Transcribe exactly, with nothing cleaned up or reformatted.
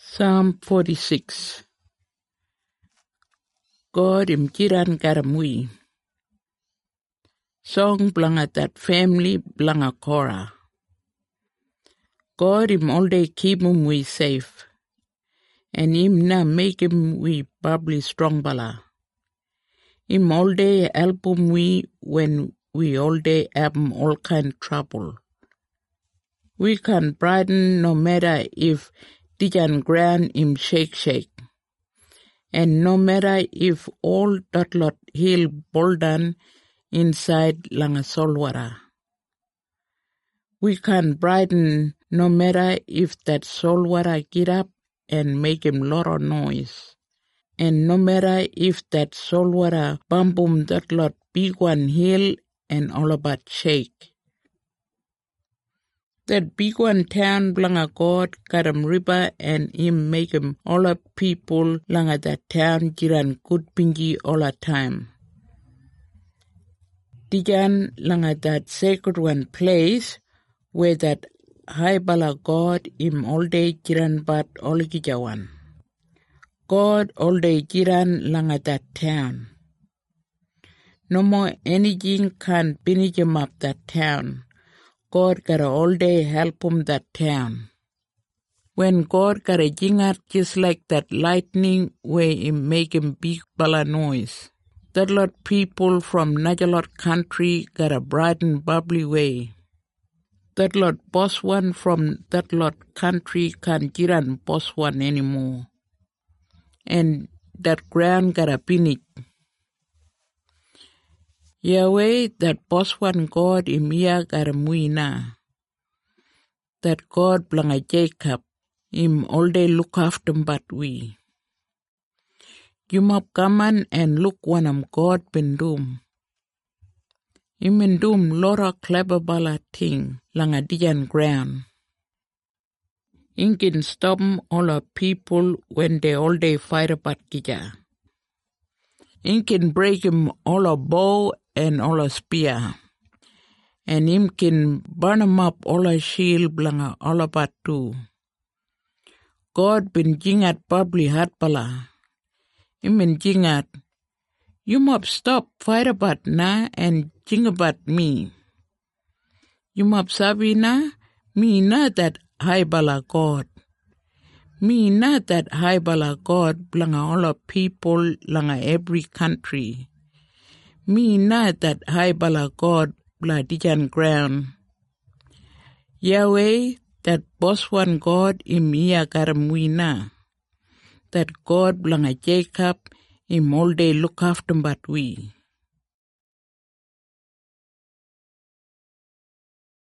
Psalm forty-six. God imkiran karamui. Song blanga that family blanga Korah. God im all day keep him we safe. And him na make him we probably strong bala. Him all day help him we when we all day have all kind trouble. We can brighten no matter if dijan grand him shake shake. And no matter if all that lot hill boldan inside langa solwara. We can brighten no matter if that solwara get up and make him lot of noise. And no matter if that solwara bum boom that lot big one hill and all about shake. That big one town blanga God got him river and him make him all the people langa that town jiran good pingy all the time. Dijan langa that sacred one place where that high bala God him all day jiran but all gijawan. God all day jiran langa that town. No more anything can finish him up that town. God gotta all day help him that town. When God gotta jingat just like that lightning where he make him big bala noise. That lot people from Najalot country got a bright and bubbly way. That lot boss one from that lot country can't jiran boss one anymore. And that ground got a finish. Yahweh, that boss one God im iya got a muina. That God blanga Jacob, him all day look after him but we. You mop come on and look one am God bin doom. Him bin doom lora clever bala ting langa dijan ground. He can stop all our people when they all day fight about gija. He can break him all a bow and all a spear. And him can burn him up all a shield blanga all about too. God bin jingat probably hard bala. Him bin jingat. You mop stop fight about na and jing about me. You mop sabi na, me na that high bala God. Me not that high bala God blanga all of people langa every country. Me not that high bala God bla dijan ground. Yahweh, that boss one God im iya garamwina. That God blanga Jacob im all day look after but we.